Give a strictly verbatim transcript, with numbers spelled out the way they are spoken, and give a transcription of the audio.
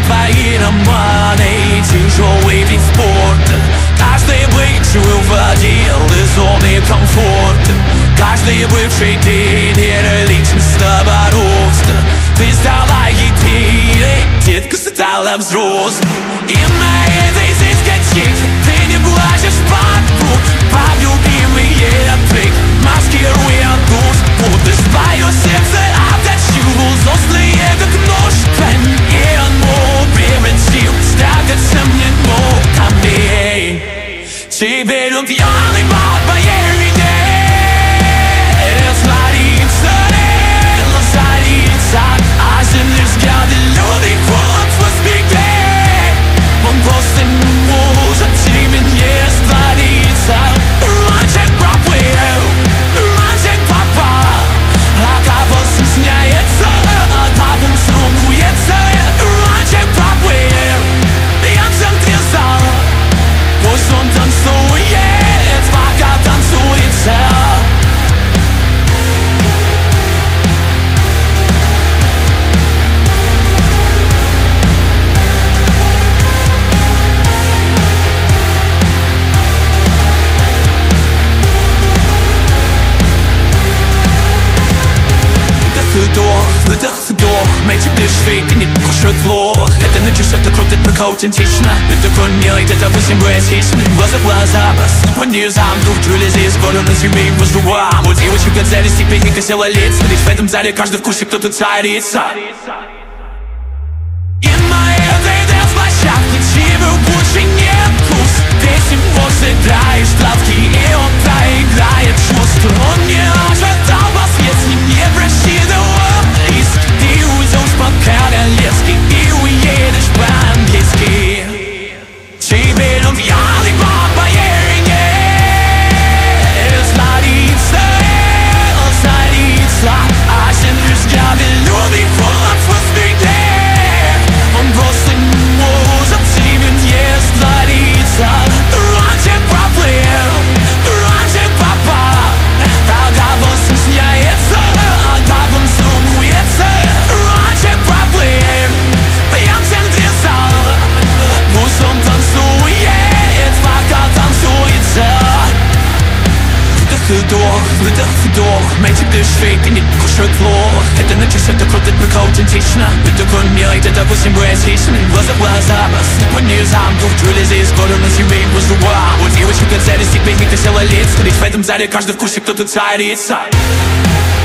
твои романы, тяжелый вид спорта. Каждый бывший уводил из зоны комфорта. Каждый бывший тренер личностного роста. Ты стала единой, детка стала взрослой. И на этой дискотеке ты не плачешь под звук. Под любимые трек, маскируя душ. Будешь твое сердце отточил, взрослый как нож. Хранение оно превратил, стягаться мне ногами. Теперь он пьяный по твоей вине. Растворится, растворится, а земли взгляды люди холод в спине. Он просто не может тебе не раствориться. Раньше проплыл, раньше попал, а кого стесняется, а потом срубуется. Раньше проплыл, я в центре зала. Пусть он танцует, пока танцуется. Вдох, выдох, вдох, Мэйти дышит и не кушает плохо. Это начался так круто, так аутентично. Это такой милый, это восемь поэтично. Глаза в глаза, просто по низам. Дух чули здесь, году на себе и воздухам. У девочек от зали степень не косила лица. Ведь в этом зале каждый вкусе кто-то царится. И на этой дэнс-площадке тебе больше нет вкус. Песен после играешь ставки, и он проиграет чувства. Он не ожидал вас, если не просчитывал риск. Ты уйдешь по-королевски и уедешь по-английски. Теперь он пьяный по твоей вине. Растворится, растворится, а земли взгляды люди холод в спине. Он просто не может тебе не раствориться. Раньше проплыл, раньше попал, тогда он стесняется, а потом сумуется. Раньше проплыл, я в центре зала. Пусть он танцует, пока танцуется. Вдох, вдох, выдох, вдох, Мэйти дышит и не кушает плохо. Это начался так круто, так аутентично. Ты такой милый, ты допустим поэтично. Глаза в глаза, просто по низам. Дух чули здесь, году на себе и воздухам. У девочек от зали степень не косила лица. Ведь в этом зале каждый вкусе кто-то царится.